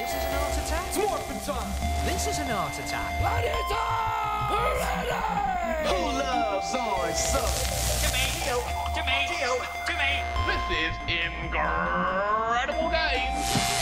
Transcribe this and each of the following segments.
This is an heart attack. It's morphin' time. This is an heart attack. Gladiator! Ready! Who loves on something? To me. This is Incredible Games.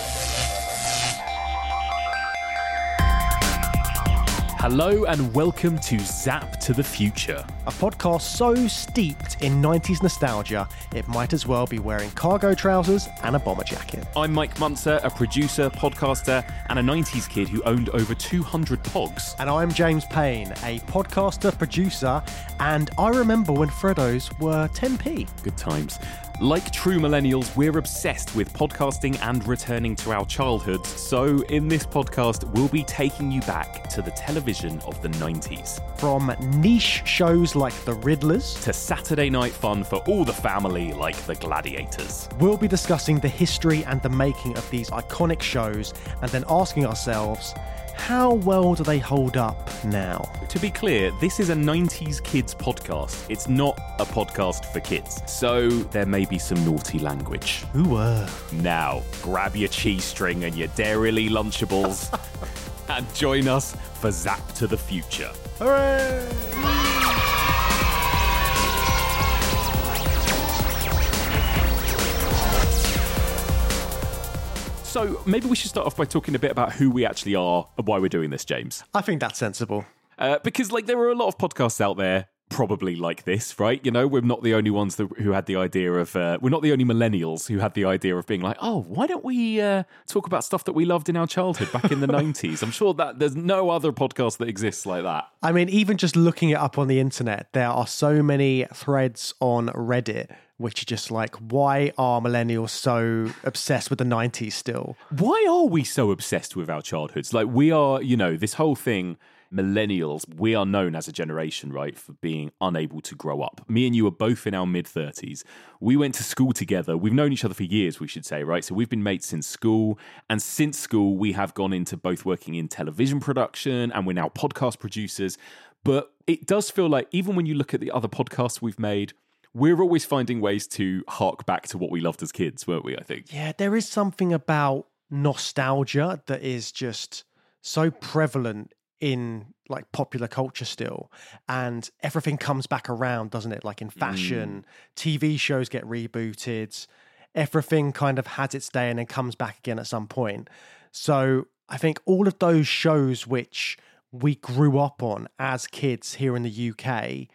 Hello and welcome to Zap to the Future. A podcast so steeped in 90s nostalgia, it might as well be wearing cargo trousers and a bomber jacket. I'm Mike Munzer, a producer, podcaster, and a 90s kid who owned over 200 Pogs. And I'm James Payne, a podcaster, producer, and I remember when Freddos were 10p. Good times. Like true millennials, we're obsessed with podcasting and returning to our childhoods. So in this podcast, we'll be taking you back to the television of the 90s. From niche shows like The Riddlers to Saturday night fun for all the family like The Gladiators. We'll be discussing the history and the making of these iconic shows and then asking ourselves, how well do they hold up now? To be clear, this is a 90s kids podcast. It's not a podcast for kids. So there may be some naughty language. Ooh, Now, grab your cheese string and your Dairylea Lunchables and join us for Zap to the Future. Hooray! So maybe we should start off by talking a bit about who we actually are and why we're doing this, James. I think that's sensible. Because there are a lot of podcasts out there probably like this, right? You know, we're not the only ones who had the idea of, we're not the only millennials who had the idea of being like, oh, why don't we talk about stuff that we loved in our childhood back in the 90s? I'm sure that there's no other podcast that exists like that. I mean, even just looking it up on the internet, there are so many threads on Reddit which are just like, why are millennials so obsessed with the 90s still? Why are we so obsessed with our childhoods? Like, we are, you know, this whole thing, millennials, we are known as a generation, right, for being unable to grow up. Me and you are both in our mid-30s. We went to school together. We've known each other for years, we should say, right? So we've been mates since school. And since school, we have gone into both working in television production and we're now podcast producers. But it does feel like, even when you look at the other podcasts we've made, we're always finding ways to hark back to what we loved as kids, weren't we, I think? Yeah, there is something about nostalgia that is just so prevalent in like popular culture still, and everything comes back around, doesn't it? Like in fashion, TV shows get rebooted, everything kind of has its day and then comes back again at some point. So I think all of those shows which we grew up on as kids here in the UK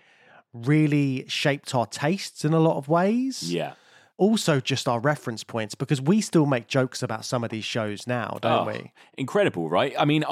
really shaped our tastes in a lot of ways. Yeah. Also just our reference points, because we still make jokes about some of these shows now, don't we? Incredible, right? I mean,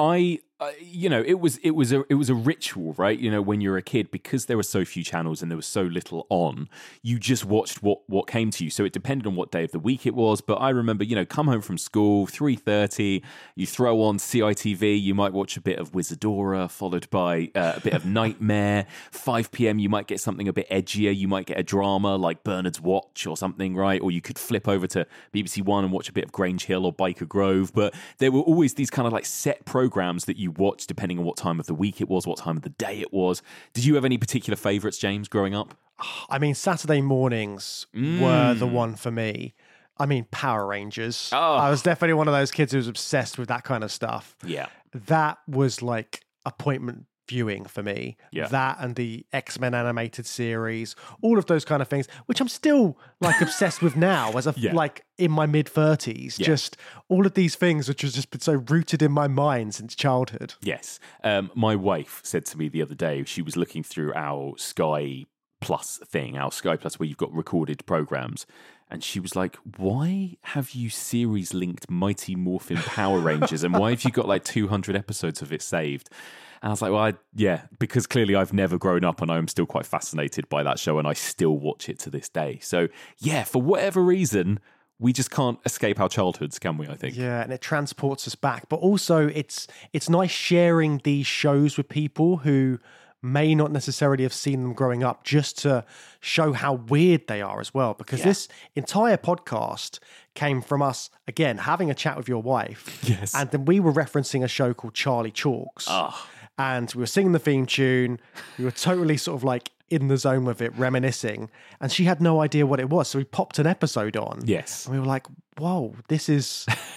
you know, it was a ritual, right? You know, when you're a kid, because there were so few channels and there was so little on, you just watched what came to you. So it depended on what day of the week it was. But I remember, you know, come home from school, 3:30, you throw on CITV, you might watch a bit of Wizardora, followed by a bit of Nightmare. 5 p.m, you might get something a bit edgier. You might get a drama like Bernard's Watch or something, right? Or you could flip over to BBC One and watch a bit of Grange Hill or Biker Grove. But there were always these kind of like set programs that you watched depending on what time of the week it was, what time of the day it was. Did you have any particular favourites, James, growing up? I mean, Saturday mornings were the one for me. I mean, Power Rangers. I was definitely one of those kids who was obsessed with that kind of stuff. Yeah. That was like appointment viewing for me. Yeah. That and the X-Men animated series, all of those kind of things, which I'm still like obsessed with now as like in my mid-30s. Yeah. Just all of these things which has just been so rooted in my mind since childhood. Yes. My wife said to me the other day, she was looking through our Sky Plus thing, our Sky Plus where you've got recorded programs, and she was like, why have you series linked Mighty Morphin Power Rangers and why have you got like 200 episodes of it saved? And I was like, well, because clearly I've never grown up and I'm still quite fascinated by that show and I still watch it to this day. So yeah, for whatever reason, we just can't escape our childhoods, can we, I think? Yeah, and it transports us back. But also it's nice sharing these shows with people who may not necessarily have seen them growing up, just to show how weird they are as well. Because this entire podcast came from us, again, having a chat with your wife. Yes. And then we were referencing a show called Charlie Chalks. And we were singing the theme tune. We were totally sort of like in the zone with it, reminiscing. And she had no idea what it was. So we popped an episode on. Yes. And we were like, whoa, this is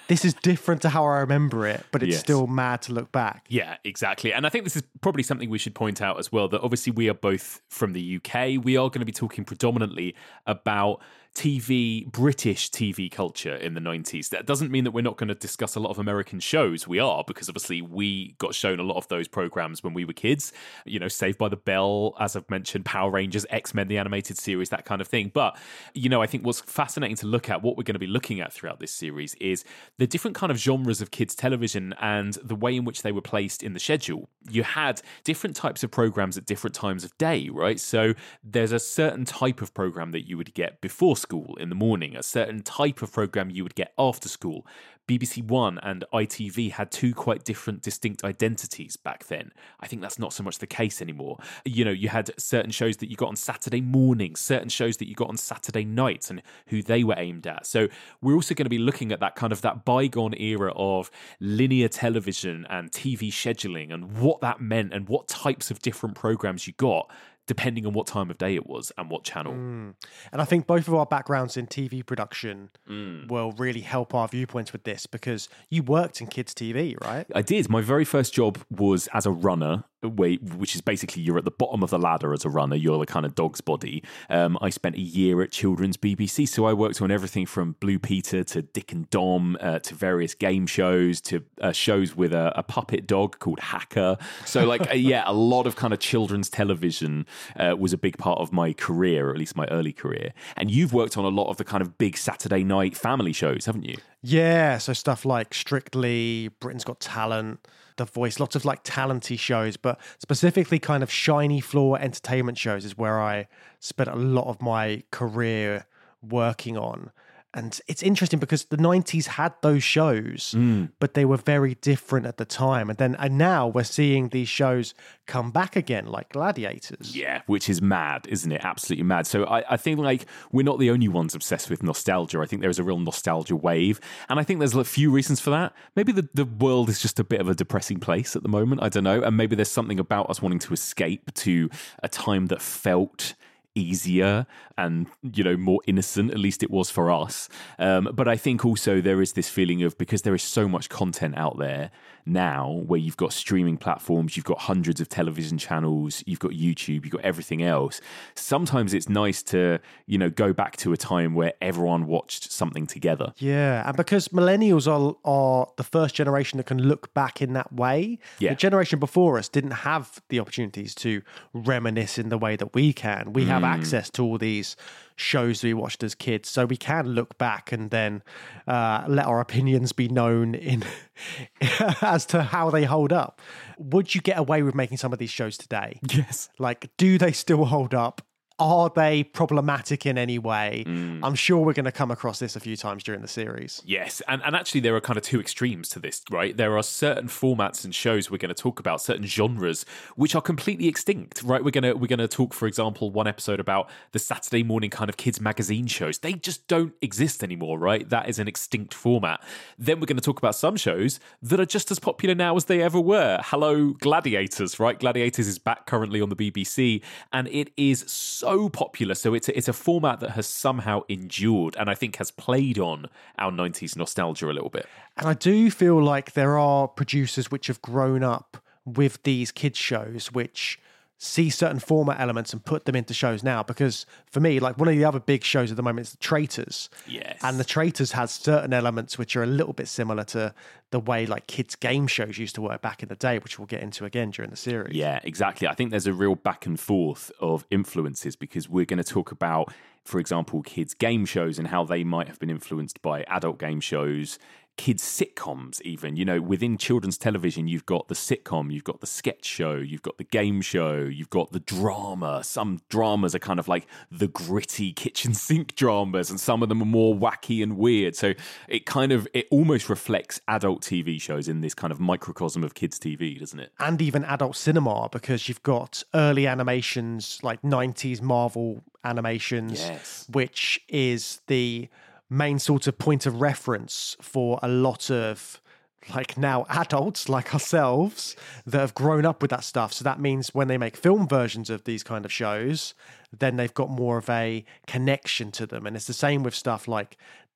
this is different to how I remember it, but it's Yes. still mad to look back. Yeah, exactly. And I think this is probably something we should point out as well, that obviously we are both from the UK. We are going to be talking predominantly about British TV culture in the 90s. That doesn't mean that we're not going to discuss a lot of American shows. We are, because obviously we got shown a lot of those programs when we were kids. You know, Saved by the Bell, as I've mentioned, Power Rangers, X-Men, the animated series, that kind of thing. But, you know, I think what's fascinating to look at, what we're going to be looking at throughout this series, is the different kind of genres of kids television and the way in which they were placed in the schedule. You had different types of programs at different times of day, right? So there's a certain type of program that you would get before school in the morning, a certain type of program you would get after school. BBC One and ITV had two quite different, distinct identities back then. I think that's not so much the case anymore. You know, you had certain shows that you got on Saturday mornings, certain shows that you got on Saturday nights, and who they were aimed at. So we're also going to be looking at that kind of that bygone era of linear television and TV scheduling and what that meant and what types of different programs you got, depending on what time of day it was and what channel. And I think both of our backgrounds in TV production will really help our viewpoints with this, because you worked in kids TV, right? I did. My very first job was as a runner, which is basically you're at the bottom of the ladder as a runner. You're the kind of dog's body. I spent a year at Children's BBC, so I worked on everything from Blue Peter to Dick and Dom to various game shows to shows with a puppet dog called Hacker. So like, yeah, a lot of kind of children's television was a big part of my career, or at least my early career. And you've worked on a lot of the kind of big Saturday night family shows, haven't you? Yeah, so stuff like Strictly, Britain's Got Talent, The Voice, lots of like talenty shows, but specifically kind of shiny floor entertainment shows is where I spent a lot of my career working on. And it's interesting because the 90s had those shows, but they were very different at the time. And now we're seeing these shows come back again, like Gladiators. Yeah, which is mad, isn't it? Absolutely mad. So I think like we're not the only ones obsessed with nostalgia. I think there's a real nostalgia wave. And I think there's a few reasons for that. Maybe the world is just a bit of a depressing place at the moment. I don't know. And maybe there's something about us wanting to escape to a time that felt easier and, you know, more innocent. At least it was for us. But I think also there is this feeling of, because there is so much content out there now, where you've got streaming platforms, you've got hundreds of television channels, you've got YouTube, you've got everything else. Sometimes it's nice to, you know, go back to a time where everyone watched something together. Yeah, and because millennials are the first generation that can look back in that way. Yeah. The generation before us didn't have the opportunities to reminisce in the way that we can. We have access to all these shows we watched as kids, so we can look back and then let our opinions be known in as to how they hold up. Would you get away with making some of these shows today? Yes. Like, do they still hold up? Are they problematic in any way? I'm sure we're going to come across this a few times during the series. Yes, and actually there are kind of two extremes to this, right? There are certain formats and shows we're going to talk about, certain genres which are completely extinct, right? We're going to talk, for example, one episode about the Saturday morning kind of kids magazine shows. They just don't exist anymore, right? That is an extinct format. Then we're going to talk about some shows that are just as popular now as they ever were. Hello, Gladiators, right? Gladiators is back currently on the BBC, and it is so popular. So it's a format that has somehow endured, and I think has played on our 90s nostalgia a little bit. And I do feel like there are producers which have grown up with these kids shows which see certain format elements and put them into shows now. Because for me, like, one of the other big shows at the moment is The Traitors. Yes. And The Traitors has certain elements which are a little bit similar to the way like kids game shows used to work back in the day, which we'll get into again during the series. Yeah, exactly. I think there's a real back and forth of influences, because we're going to talk about, for example, kids game shows and how they might have been influenced by adult game shows, kids sitcoms even. You know, within children's television, you've got the sitcom, you've got the sketch show, you've got the game show, you've got the drama. Some dramas are kind of like the gritty kitchen sink dramas, and some of them are more wacky and weird. So it almost reflects adult TV shows in this kind of microcosm of kids TV, doesn't it? And even adult cinema, because you've got early animations like 90s Marvel animations, Yes. which is the main sort of point of reference for a lot of like now adults like ourselves that have grown up with that stuff. So that means when they make film versions of these kind of shows, then they've got more of a connection to them. And it's the same with stuff like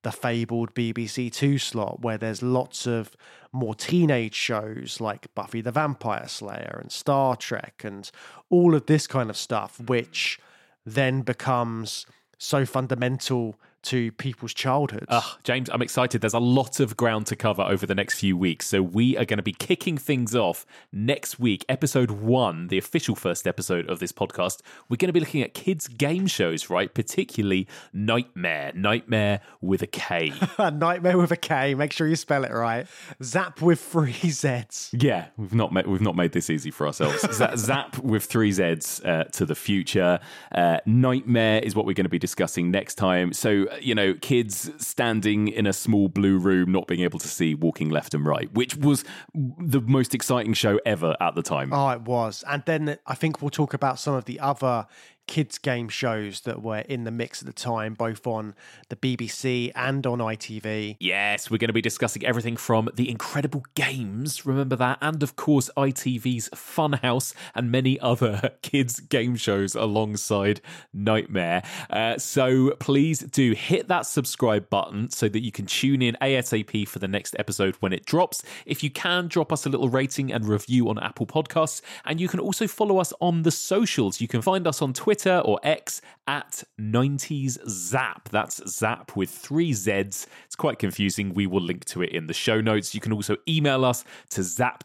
the fabled BBC Two slot, where there's lots of more teenage shows like Buffy the Vampire Slayer and Star Trek and all of this kind of stuff, which then becomes so fundamental to people's childhoods. James, I'm excited. There's a lot of ground to cover over the next few weeks. So we are going to be kicking things off next week. Episode 1, the official first episode of this podcast. We're going to be looking at kids' game shows, right? Particularly Nightmare. Nightmare with a K. Nightmare with a K. Make sure you spell it right. Zap with 3 Zs. Yeah, we've not made this easy for ourselves. Zap with 3 Zs to the future. Nightmare is what we're going to be discussing next time. So, kids standing in a small blue room, not being able to see, walking left and right, which was the most exciting show ever at the time. Oh, it was. And then I think we'll talk about some of the other kids' game shows that were in the mix at the time, both on the BBC and on ITV. Yes, we're going to be discussing everything from The Incredible Games, remember that, and of course ITV's Funhouse and many other kids' game shows alongside Nightmare. So please do hit that subscribe button so that you can tune in ASAP for the next episode when it drops. If you can, drop us a little rating and review on Apple Podcasts, and you can also follow us on the socials. You can find us on Twitter or X at 90s Zap. That's Zap with 3 Zs. It's quite confusing. We will link to it in the show notes. You can also email us to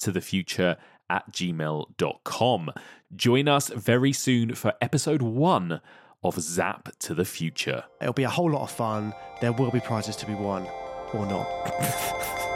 zaptothefuture@gmail.com. Join us very soon for episode 1 of Zap to the Future. It'll be a whole lot of fun. There will be prizes to be won, or not.